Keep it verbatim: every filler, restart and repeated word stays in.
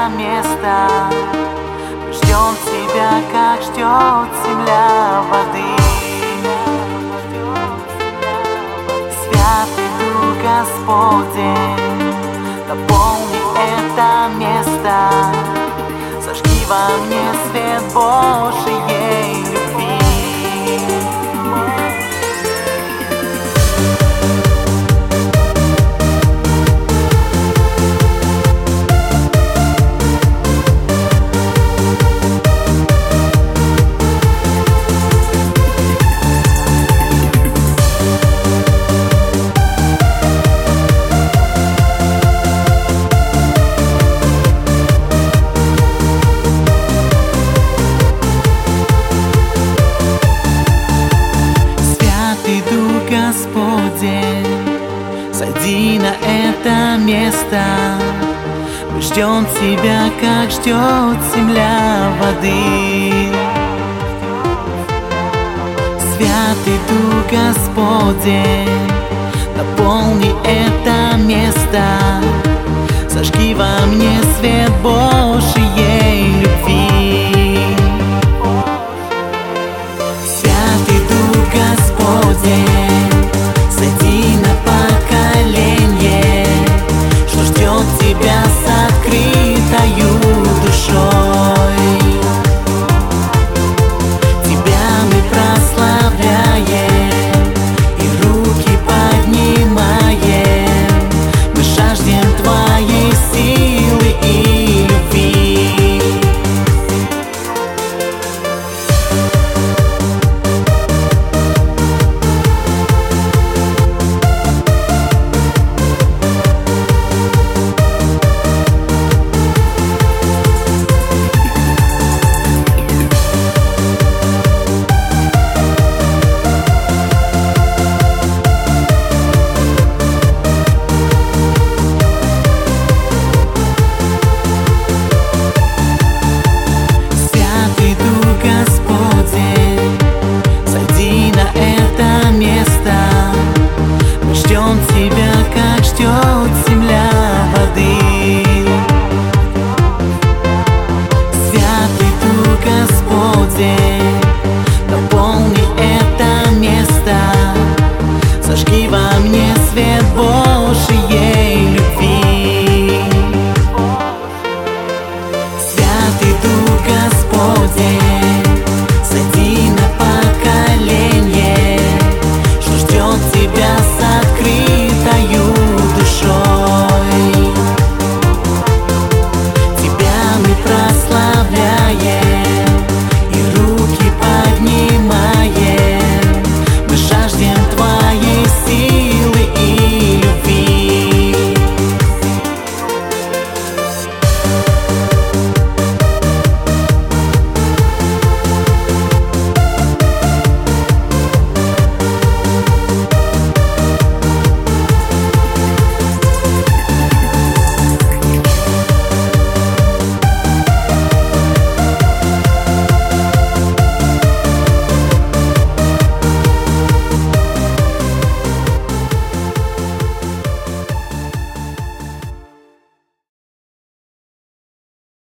это место. Мы ждем Тебя, как ждет земля воды. Святый Дух Господень, наполни это место. Зажги во мне свет Божией любви. Господень, сойди на это место. Мы ждем Тебя, как ждет земля воды. Святый Дух Господень, наполни это место. Зажги во мне свет Божией любви.